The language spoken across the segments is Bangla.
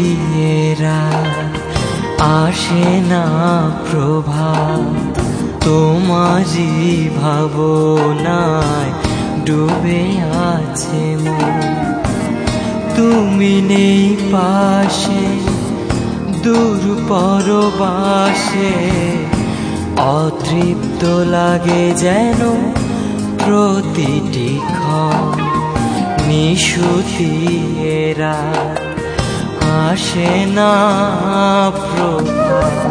রাত আসে না প্রভাত, তোমারই ভাবনায় ডুবে আছে মন। তুমি নেই পাশে দূর পরবাসে, অতৃপ্ত লাগে যেন প্রতিটি ক্ষণ। নিশুতি রাত আসে না প্রভাত।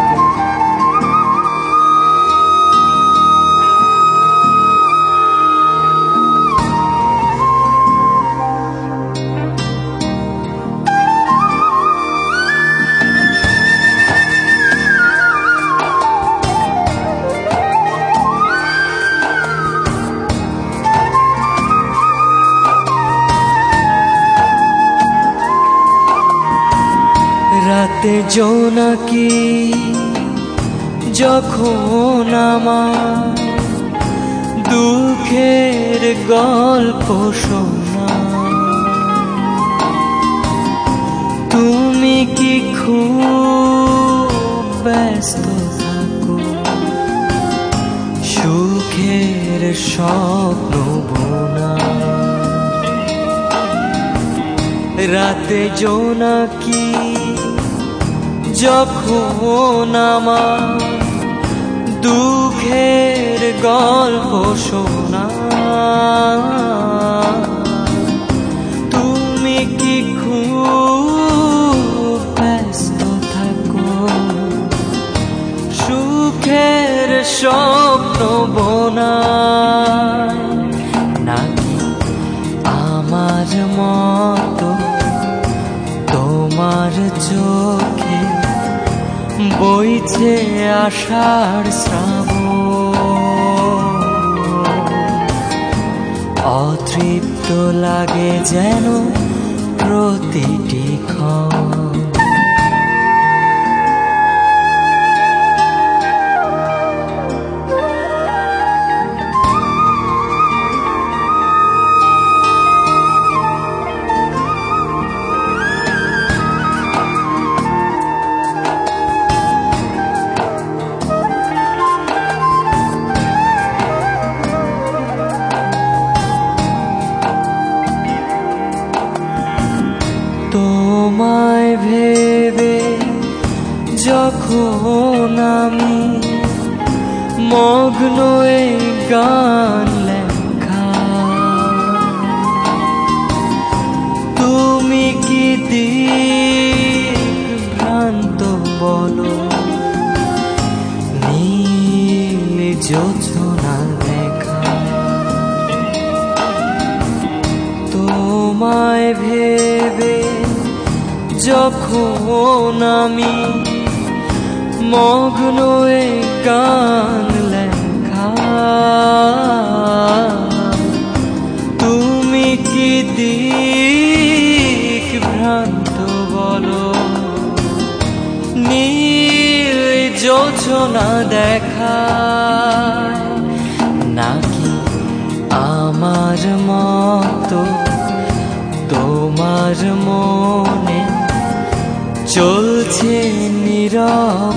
রাতে জোনাকি যখন আমার দুঃখের গল্প শোনা, তুমি কি খুব ব্যস্ত থাকো, সুখের স্বপ্ন বোনা। রাতে জোনাকি যখন আমার দুঃখের গল্প শোনা, তুমি কি খুব ব্যস্ত থাকো, সুখের স্বপ্ন বোনা। নাকি আমার মতো তোমার চোখে বইছে আষাঢ় শ্রাবণ, অতৃপ্ত লাগে যেন প্রতিটি ক্ষণ। তোমায় ভেবে যখন আমি মগ্ন এই গান লেখা, তুমি কি দিগ্ভ্রান্ত বলো, নীল জোছনা দেখা। তোমায় ভেবে যখন আমি মগ্ন এই গান লেখা, তুমি কি দিগ্ভ্রান্ত বলো, নীল জোছনা দেখা। নাকি আমার মতো তোমার মনে চলছে নীরব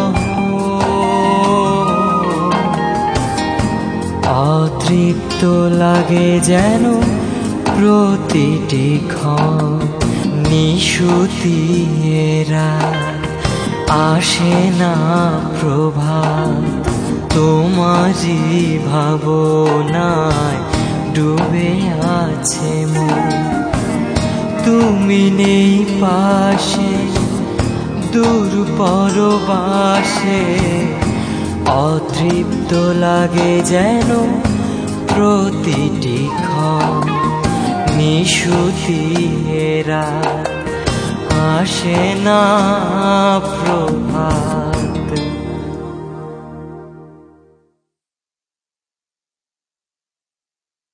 অতৃপ্ত লাগে যেন প্রতিটি ক্ষণ। নিশুতি রাত আসে না প্রভাত, তোমারই ভাবনায় ডুবে আছে মন। তুমি নেই পাশে দূর পরবাসে, অতৃপ্ত লাগে যেন প্রতিটি ক্ষণ। নিশুতি রাত আসে না